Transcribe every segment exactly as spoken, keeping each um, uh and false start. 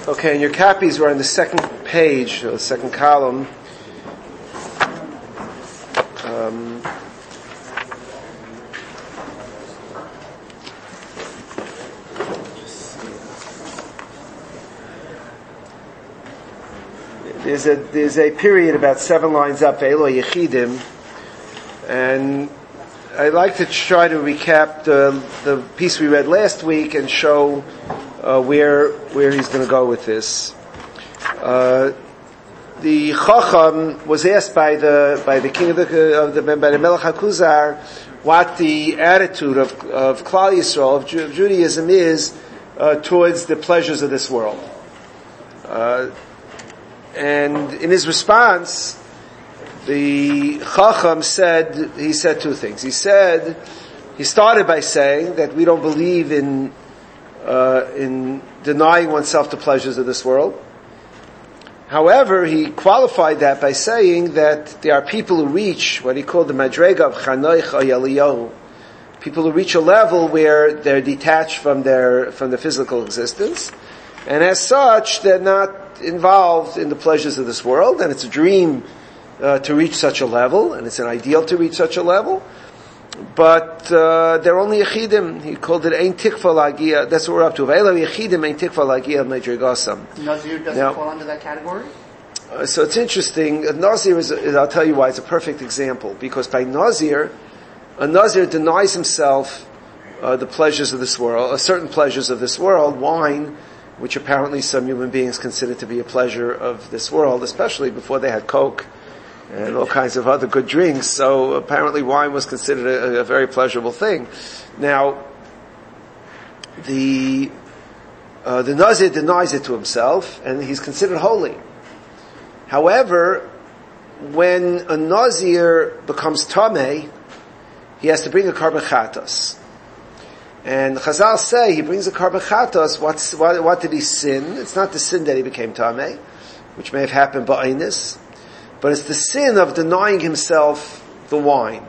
Okay, and your copies were on the second page, or the second column. Um, there's a there's a period about seven lines up, Ve'elo Yechidim, and I'd like to try to recap the the piece we read last week and show uh, where where he's going to go with this. Uh, the Chacham was asked by the by the king of the of the by the Melech HaKuzar what the attitude of of Klal Yisrael of, Ju- of Judaism is uh, towards the pleasures of this world, uh, and in his response, the Chacham said, he said two things. He said, he started by saying that we don't believe in, uh, in denying oneself the pleasures of this world. However, he qualified that by saying that there are people who reach what he called the Madrega of Chanoich Ayaliyahu. People who reach a level where they're detached from their, from their physical existence. And as such, they're not involved in the pleasures of this world, and it's a dream Uh, to reach such a level, and it's an ideal to reach such a level, but uh, they're only yechidim. He called it ein tikva lagia. That's what we're up to. Ve'elo yechidim ein tikva lagia meidrigasam. Nazir doesn't now, fall under that category? Uh, so it's interesting. A Nazir is, a, is, I'll tell you why, it's a perfect example, because by Nazir, a Nazir denies himself uh, the pleasures of this world, uh, certain pleasures of this world, wine, which apparently some human beings consider to be a pleasure of this world, especially before they had Coke and all kinds of other good drinks. So apparently wine was considered a, a very pleasurable thing. Now, the uh, the Nazir denies it to himself, and he's considered holy. However, when a Nazir becomes Tameh, he has to bring a Karban Chatos. And Chazal say he brings a Karban Chatos. What's, what, what did he sin? It's not the sin that he became Tameh, which may have happened by Einis, but it's the sin of denying himself the wine.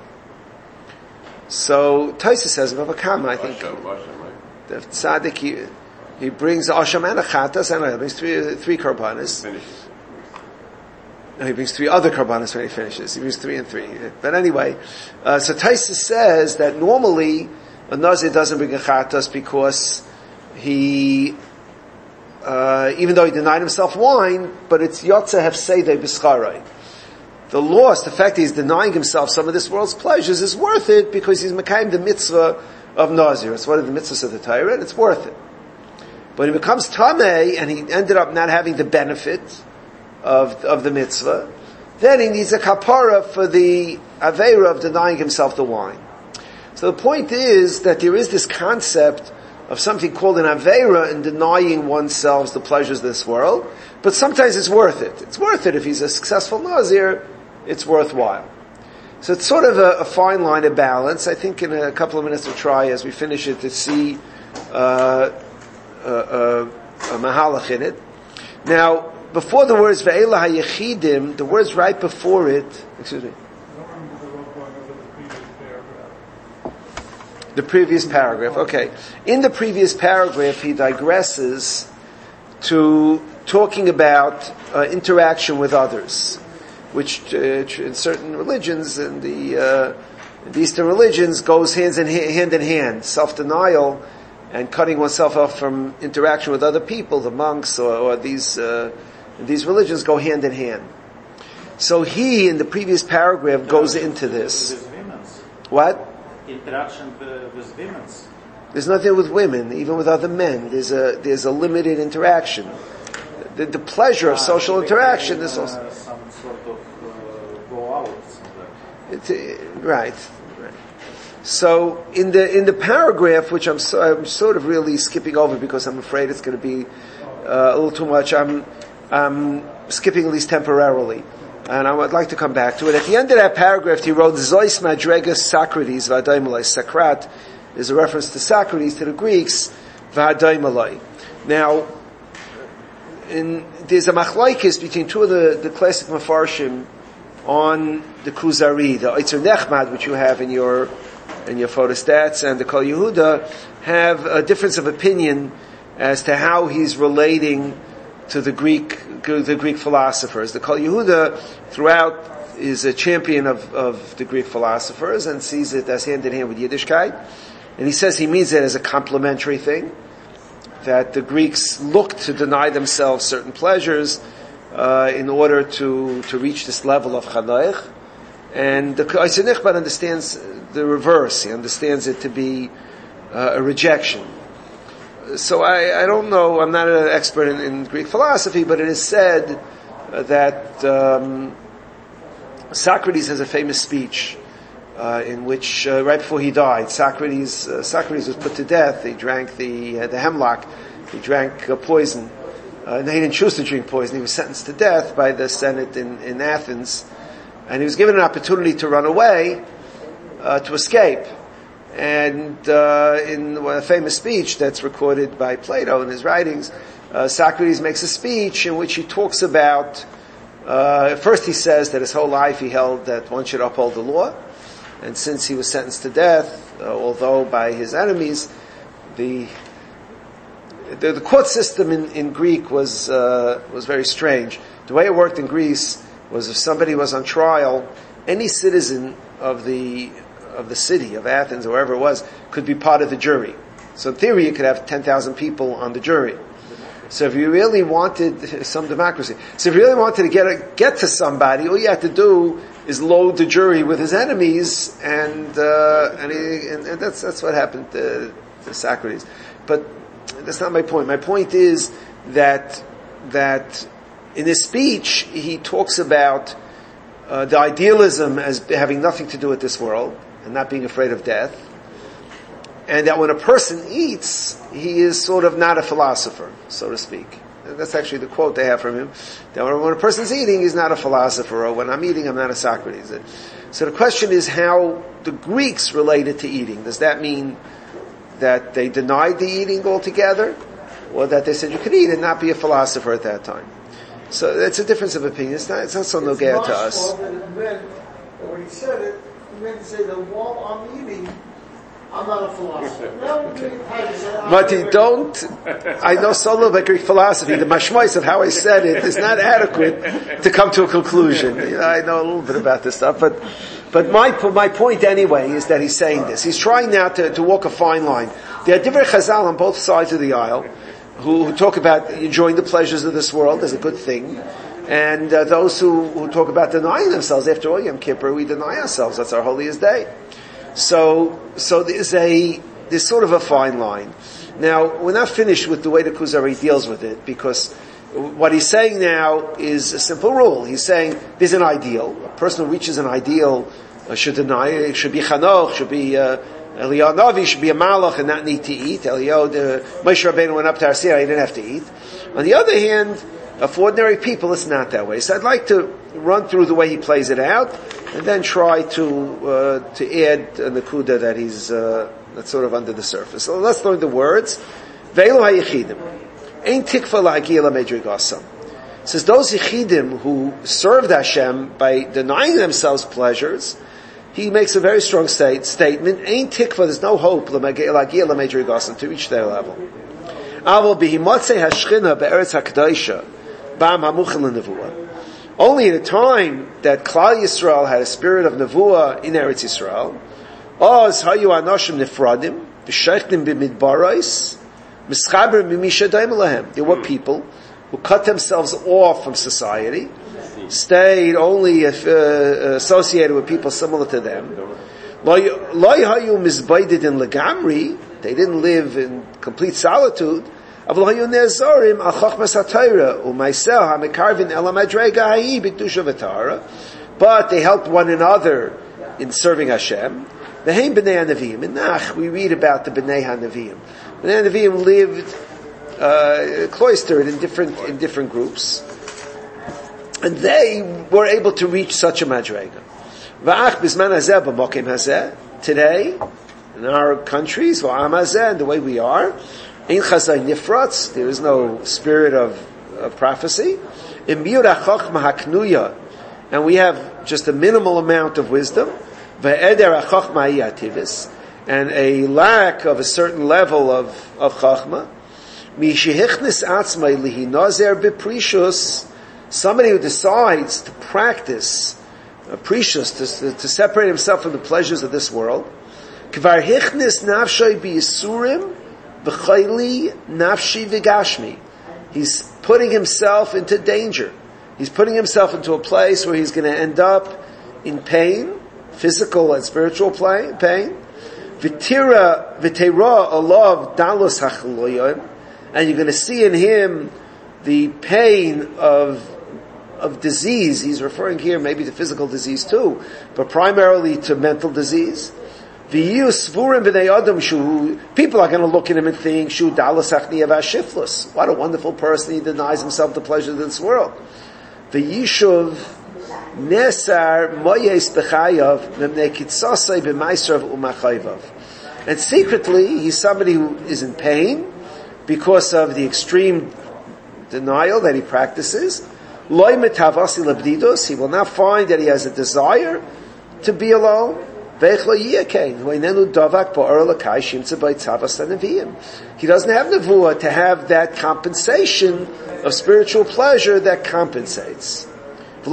So Taisa says, Bava Kama, I think, Asham, Asham, right? The tzaddik, he, he brings Asham and a Chatas, and he brings three, three karbanis. No, he brings three other karbanis when he finishes. He brings three and three. But anyway, uh, so Taisa says that normally a Nazir doesn't bring a Chatas because he, uh, even though he denied himself wine, but it's Yotze Hefseidei B'scharai. The loss, the fact that he's denying himself some of this world's pleasures is worth it because he's mekayim the mitzvah of Nazir. It's one of the mitzvahs of the Torah, and it's worth it. But he becomes Tameh, and he ended up not having the benefit of, of the mitzvah, then he needs a kapara for the aveira of denying himself the wine. So the point is that there is this concept of something called an aveira in denying oneself the pleasures of this world, but sometimes it's worth it. It's worth it if he's a successful Nazir. It's worthwhile. So it's sort of a, a fine line of balance. I think in a couple of minutes we'll try as we finish it to see uh, uh, uh, a mahalach in it. Now, before the words Ve'ela HaYechidim, the words right before it, excuse me, the previous paragraph, okay. In the previous paragraph he digresses to talking about uh, interaction with others, which uh, in certain religions, in the, uh, in the Eastern religions, goes hands in ha- hand in hand. Self-denial and cutting oneself off from interaction with other people, the monks or, or these uh, these religions go hand in hand. So he, in the previous paragraph, goes into this. What? Interaction with women. There's nothing with women, even with other men. There's a there's a limited interaction. The, the pleasure of social interaction is also uh, some sort of uh, go out. It's, uh, right, right. So in the in the paragraph, which I'm so, I'm sort of really skipping over because I'm afraid it's going to be uh, a little too much. I'm I'm skipping at least temporarily, and I would like to come back to it. At the end of that paragraph, he wrote Zois Madregas Socrates V'Adaimalai. Sakrat is a reference to Socrates to the Greeks V'Adaimalai. Now, in, there's a machlaikis between two of the, the classic mafarshim on the Kuzari, the Eitzer Nechmad, which you have in your in your photostats, and the Kol Yehuda have a difference of opinion as to how he's relating to the Greek, the Greek philosophers. The Kol Yehuda throughout is a champion of, of the Greek philosophers and sees it as hand in hand with Yiddishkeit. And he says he means it as a complementary thing, that the Greeks looked to deny themselves certain pleasures uh, in order to, to reach this level of Chanoich. And the Kaiser Nichbad understands the reverse. He understands it to be uh, a rejection. So I, I don't know, I'm not an expert in, in Greek philosophy, but it is said uh, that um, Socrates has a famous speech uh, in which, uh, right before he died, Socrates uh, Socrates was put to death. He drank the uh, the hemlock. He drank uh, poison. Uh, and he didn't choose to drink poison. He was sentenced to death by the Senate in, in Athens. And he was given an opportunity to run away, uh, to escape. And uh, in a famous speech that's recorded by Plato in his writings, uh, Socrates makes a speech in which he talks about, uh, first he says that his whole life he held that one should uphold the law. And since he was sentenced to death, uh, although by his enemies, the the, the court system in, in Greek was uh, was very strange. The way it worked in Greece was if somebody was on trial, any citizen of the of the city of Athens or wherever it was could be part of the jury. So in theory, you could have ten thousand people on the jury. So if you really wanted some democracy, so if you really wanted to get a, get to somebody, all you had to do is load the jury with his enemies, and uh, and, he, and, and that's that's what happened to, to Socrates. But that's not my point. My point is that that in his speech he talks about uh, the idealism as having nothing to do with this world and not being afraid of death, and that when a person eats, he is sort of not a philosopher, so to speak. And that's actually the quote they have from him, that when a person's eating, he's not a philosopher, or when I'm eating, I'm not a Socrates. So the question is how the Greeks related to eating. Does that mean that they denied the eating altogether, or that they said you could eat and not be a philosopher at that time? So it's a difference of opinion. It's not, it's not so nogea to us. That it meant, when he said it, he meant to say that while I'm eating, I'm not a philosopher. No, but you don't, I know so little about Greek philosophy, the mashmois of how I said it is not adequate to come to a conclusion. You know, I know a little bit about this stuff, but, but my, my point anyway is that he's saying this. He's trying now to, to walk a fine line. There are different chazal on both sides of the aisle who, who talk about enjoying the pleasures of this world as a good thing. And uh, those who, who talk about denying themselves. After all, Yom Kippur, we deny ourselves. That's our holiest day. So, so there's a, there's sort of a fine line. Now, we're not finished with the way the Kuzari deals with it, because what he's saying now is a simple rule. He's saying there's an ideal. A person who reaches an ideal uh, should deny it. It should be Chanoch, should be, uh, Eliyahu Navi, should be a Malach and not need to eat. Eliyahu, uh, Moshe Rabbeinu went up to Har Sinai, he didn't have to eat. On the other hand, uh, for ordinary people, it's not that way. So I'd like to run through the way he plays it out, and then try to uh, to add a nakuda that he's uh, that's sort of under the surface. So let's learn the words. Ve'elu hayichidim ein tikva lahagia lamedrigasam. Says those yichidim who served Hashem by denying themselves pleasures. He makes a very strong state, statement. Ein tikva, there's no hope lahagia lamedrigasam to reach their level. Avol bihimotzei hashchina be'eretz hakdaisha ba'am hamuchel lenevuah. Only at a time that Klal Yisrael had a spirit of Nevuah in Eretz Yisrael, Oz hayu anoshim nefradim, b'sheichtim b'midbarais, mischaber mimisha daim lahem. There were people who cut themselves off from society, stayed only if, uh, associated with people similar to them. Lo hayu mizbaided in legamri, they didn't live in complete solitude. But they helped one another in serving Hashem. The Hein B'nei HaNeviim. In Nach, we read about the B'nei HaNeviim. B'nei HaNeviim lived uh, cloistered in different in different groups, and they were able to reach such a madrega. V'ach b'zman hazeh b'mokim hazeh. Today, in our countries, v'am hazeh, the way we are, Ein chazai nifratz, there is no spirit of, of prophecy. Imir hachachma haknuya, and we have just a minimal amount of wisdom. Ve'eder hachachma yativis, and a lack of a certain level of of chachma. Mishihichnis atzmai lihi nazer beprishus, somebody who decides to practice uh, precious, to, to separate himself from the pleasures of this world. Kvar hichnis nafshay biyisurim v'chayli nafshi v'gashmi. He's putting himself into danger. He's putting himself into a place where he's going to end up in pain, physical and spiritual pain. V'tira v'teira alav dalus hachaloyim, and you're going to see in him the pain of of disease. He's referring here maybe to physical disease too, but primarily to mental disease. People are going to look at him and think, "Shu dalus hachniyav shiflus. What a wonderful person! He denies himself the pleasures of this world." V'yishuv nesar moyes b'chayav v'mnekitzasei b'maisrav u'machayvav. And secretly, he's somebody who is in pain because of the extreme denial that he practices. Loy metavasi lebdidos. He will not find that he has a desire to be alone. He doesn't have nevuah to have that compensation of spiritual pleasure that compensates. He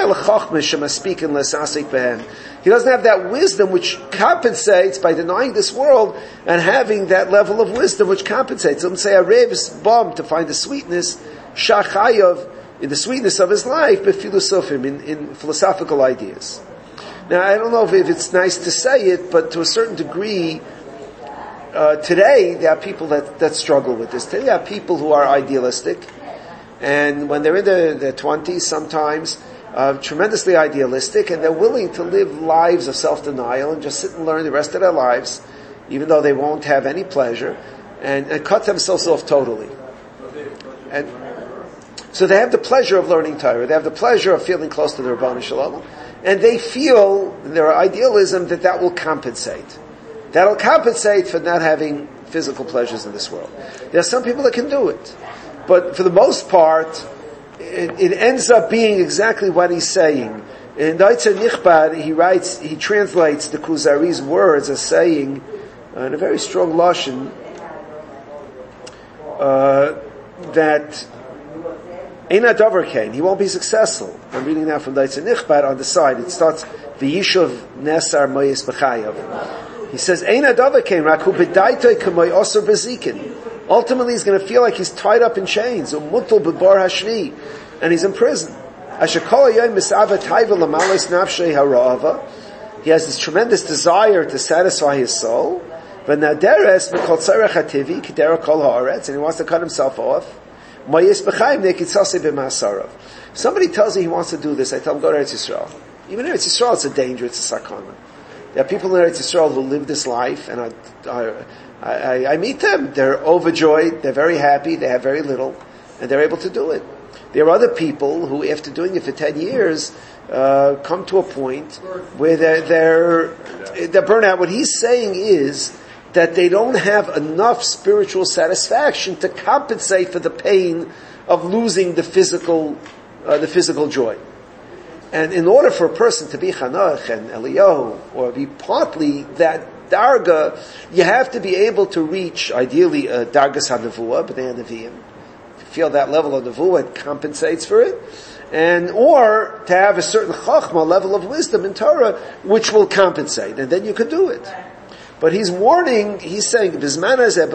doesn't have that wisdom which compensates by denying this world and having that level of wisdom which compensates. Let me say a Rev is bummed to find the sweetness, shachayav, in the sweetness of his life, but philosophem, in, in philosophical ideas. Now, I don't know if, if it's nice to say it, but to a certain degree, uh, today there are people that, that struggle with this. Today there are people who are idealistic, and when they're in their, their twenties, sometimes uh, tremendously idealistic, and they're willing to live lives of self-denial and just sit and learn the rest of their lives, even though they won't have any pleasure, and, and cut themselves off totally. And so they have the pleasure of learning Torah. They have the pleasure of feeling close to the Rabbanu Shalom. And they feel, in their idealism, that that will compensate. That'll compensate for not having physical pleasures in this world. There are some people that can do it. But for the most part, it, it ends up being exactly what he's saying. In Daitzer Nichbad, he writes, he translates the Kuzari's words as saying, uh, in a very strong lashon, uh, that Eina Dover Kain, he won't be successful. I'm reading now from Daitzer Nichbad on the side. It starts, V'yishuv Nesar Moyes B'chayav. He says, Eina Dover Kain, Raku B'daitoi K'moy Osir B'zikin. Ultimately, he's going to feel like he's tied up in chains, Umutul B'bar Hashni, and he's in prison. Asher Kol Hayoim Mis'ava Taiva L'malos Nafshei Hara'ava. He has this tremendous desire to satisfy his soul. V'naderes M'kol Tzarech HaTivi K'dera Kol Ha'aretz, and he wants to cut himself off. Somebody tells me he wants to do this, I tell him, go to Eretz Yisrael. Even in Eretz Yisrael, it's a danger, it's a sakana. There are people in Eretz Yisrael who live this life, and I, I, I, I meet them. They're overjoyed, they're very happy, they have very little, and they're able to do it. There are other people who, after doing it for ten years, uh, come to a point where they're, they're, they're burnt out. What he's saying is that they don't have enough spiritual satisfaction to compensate for the pain of losing the physical, uh, the physical joy. And in order for a person to be Chanach and Eliyahu, or be partly that darga, you have to be able to reach, ideally, a dargas ha-nevuah, b'nei ha-neviim. If you feel that level of nevuah, it compensates for it. And, or to have a certain chachma, level of wisdom in Torah, which will compensate. And then you can do it. But he's warning, he's saying, in today's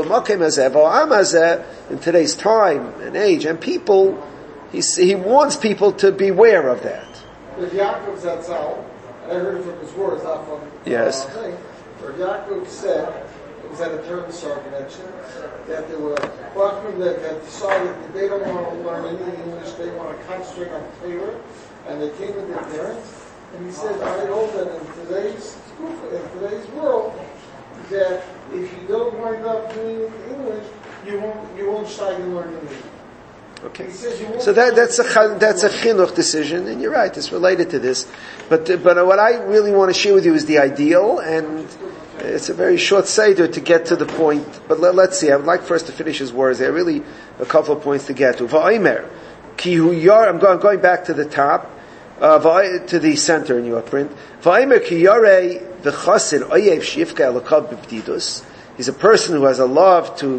time and age and people, he, he wants people to beware of that. But Yaakov Zatzal, I heard it from his words, not from yes. the thing, where Yaakov said, it was at a Term Sar connection, that there were Bachman that had decided that they don't want to learn any English, they want to concentrate on Torah, and they came with their parents, and he said, I hope that in today's, in today's world, that if you don't wind up doing English, you won't you won't shy to learn English. Okay, so that that's a that's a chinuch decision, and you're right. It's related to this, but but what I really want to share with you is the ideal, and it's a very short seder to get to the point. But let, let's see. I would like first to finish his words. There are really a couple of points to get to. Va'omer ki hu yar. I'm going going back to the top, uh, to the center in your print. Va'omer ki yarei. He's a person who has a love to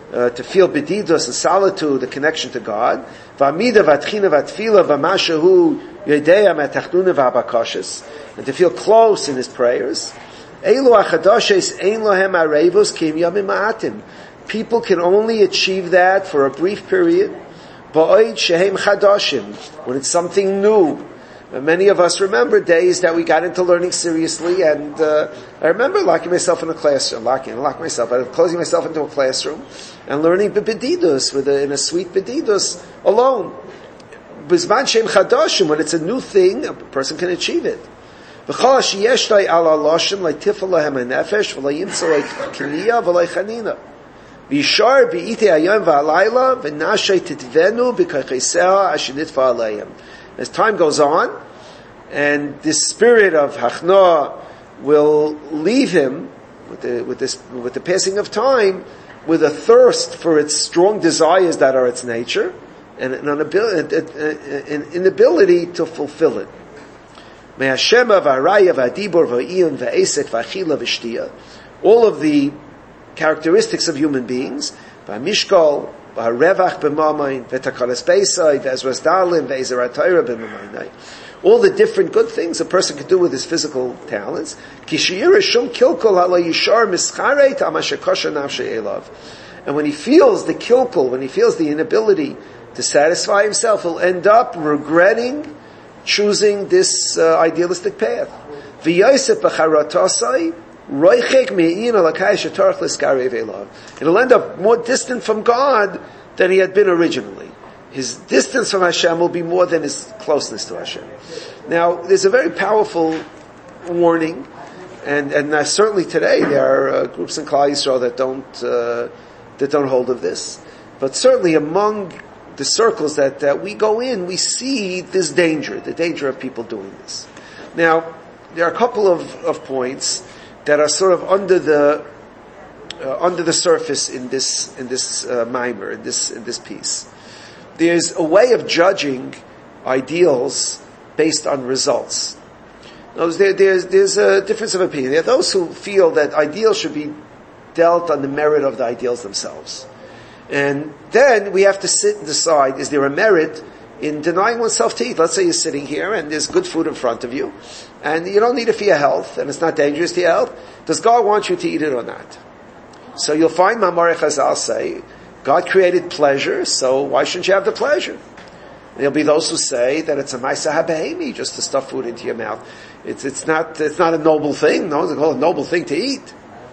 uh, to feel bedidus and solitude, the connection to God. V'amida v'atchina v'atfila v'mashahu yedeya metachduna v'abakashis, and to feel close in his prayers. Eilu achadashes ein lohem arevos kim yamim ma'atim. People can only achieve that for a brief period. Ba'oid shehem chadashim, when it's something new. And many of us remember days that we got into learning seriously, and uh, I remember locking myself in a classroom, locking, lock myself, but closing myself into a classroom, and learning bedidus with a, in a sweet bedidus alone. Bizman shem chadashim, when it's a new thing, a person can achieve it. V'chol sheyesh lai ala loshem lai tifel lahem hanefesh v'lai yimtza lai kniya v'lai chanina. V'yishar v'ite hayom v'alayla v'nashay titvenu b'kachesea ashinitva alayim. As time goes on, and this spirit of hachna will leave him with the, with this, with the passing of time, with a thirst for its strong desires that are its nature, and an inability, an inability to fulfill it. All of the characteristics of human beings, v'mishkol, v'harevach b'mamayin, v'takalas beisai, v'ezras dalim, v'ezer atayra b'mamayin. All the different good things a person can do with his physical talents. Kishiyira shum kilkol hala yishar mischareit amashakosha nafshe elav. And when he feels the kilkul, when he feels the inability to satisfy himself, he'll end up regretting choosing this uh, idealistic path. V'yosef b'charatasai, roichek me'in alakai shetarch l'skarev elav. It'll end up more distant from God than he had been originally. His distance from Hashem will be more than his closeness to Hashem. Now, there's a very powerful warning, and and uh, certainly today there are uh, groups in Klal Yisrael that don't uh, that don't hold of this. But certainly among the circles that, that we go in, we see this danger, the danger of people doing this. Now, there are a couple of, of points that are sort of under the uh, under the surface in this in this uh, mimer, in this in this piece. There's a way of judging ideals based on results. There, there's, there's a difference of opinion. There are those who feel that ideals should be dealt on the merit of the ideals themselves. And then we have to sit and decide, is there a merit in denying oneself to eat? Let's say you're sitting here and there's good food in front of you, and you don't need it for your health, and it's not dangerous to your health. Does God want you to eat it or not? So you'll find Mamar Chazal say, God created pleasure, so why shouldn't you have the pleasure? There'll be those who say that it's a ma'aseh habehemi, just to stuff food into your mouth. It's, it's not, it's not a noble thing. No one's going to call it a noble thing to eat.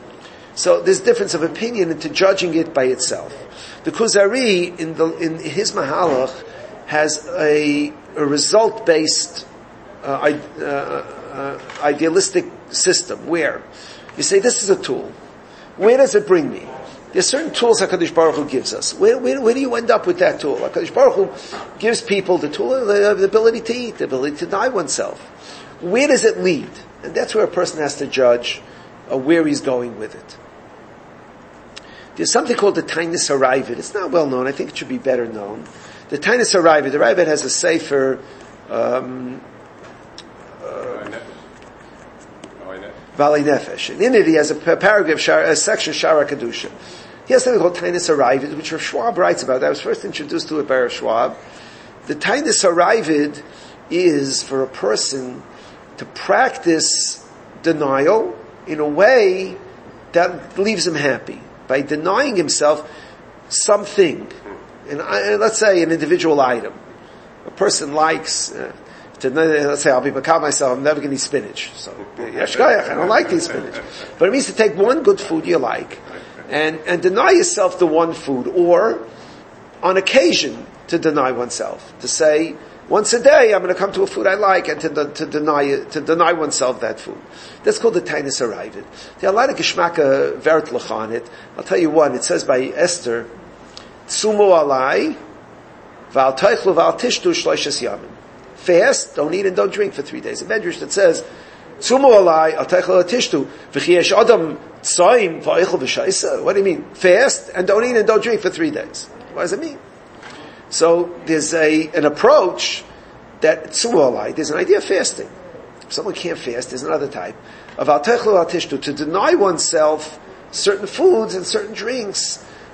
So there's difference of opinion into judging it by itself. The Kuzari, in the, in his Mahalach, has a, a result-based, uh, uh, uh, idealistic system where you say, this is a tool. Where does it bring me? There's certain tools HaKadosh Baruch Hu gives us. Where, where, where do you end up with that tool? HaKadosh Baruch Hu gives people the tool, the, the ability to eat, the ability to deny oneself. Where does it lead? And that's where a person has to judge uh, where he's going with it. There's something called the Tainis HaRaavad. It's not well known. I think it should be better known. The Tainis HaRaavad, the Raavad has a sefer, um, Vali Nefesh. And in it he has a paragraph, a section, Shara Kedusha. He has something called Tainis HaRaavad, which Rav Schwab writes about. I was first introduced to it by Rav Schwab. The Tainis HaRaavad is for a person to practice denial in a way that leaves him happy. By denying himself something. And let's say an individual item. A person likes... Uh, To, let's say I'll be makal myself, I'm never going to eat spinach. So, yashkayach, I don't like to eat spinach. But it means to take one good food you like, and, and deny yourself the one food, or, on occasion, to deny oneself. To say, once a day I'm going to come to a food I like, and to, to deny to deny oneself that food. That's called the Tainis HaRaavad. There are a lot of Geshmaka Vertlach on it. I'll tell you one, it says by Esther, Tsumo alai, v'al teichlu v'al tishtu shloishes yamim. Fast, don't eat and don't drink for three days. A medrash that says, "Sumo alai al teichel atishtu v'chiesh adam tzaim va'eichel v'shaisa." What do you mean? Fast and don't eat and don't drink for three days. What does it mean? So there's a an approach that sumo alai. There's an idea of fasting. If someone can't fast, there's another type of al teichel atishtu, to deny oneself certain foods and certain drinks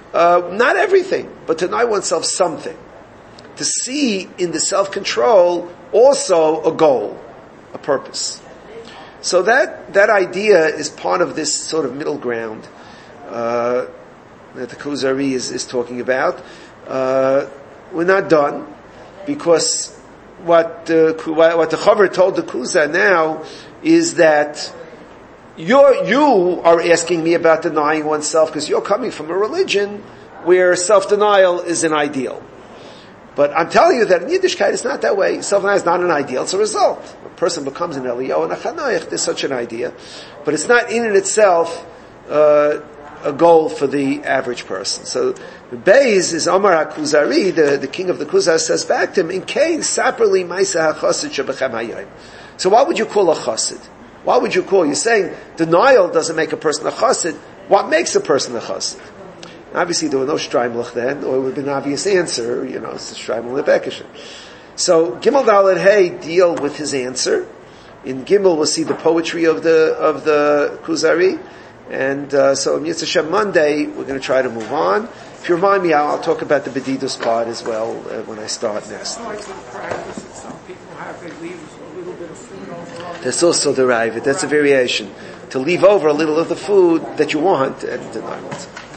uh, not everything, but to deny oneself something. To see in the self-control also a goal, a purpose. So that, that idea is part of this sort of middle ground, uh, that the Kuzari is, is talking about. Uh, we're not done, because what, uh, what the Chaver told the Kuza now is that you're, you are asking me about denying oneself because you're coming from a religion where self-denial is an ideal. But I'm telling you that in Yiddishkeit it's not that way. Self-denial is not an ideal, it's a result. A person becomes an Eliyahu and a Chanayach, there's such an idea. But it's not in and itself uh, a goal for the average person. So Beis is Omar HaKuzari, the, the king of the Kuzar, says back to him, in Kain, saperli maisa ha-chassid shebechem hayom. So why would you call a chassid? Why would you call? You're saying denial doesn't make a person a chassid. What makes a person a chassid? Obviously, there were no Streimlech then, or it would have been an obvious answer, you know, it's Streimel Lebekishin. So, Gimel Dalet Hey deal with his answer. In Gimel, we'll see the poetry of the, of the Kuzari. And, uh, so, in Yitzhak Hashem Monday, we're going to try to move on. If you remind me, I'll, I'll talk about the Bedidus part as well, uh, when I start next. It's like the practice that some people have, they leave a little bit of food over. That's also derived. That's a variation. To leave over a little of the food that you want and deny oneself.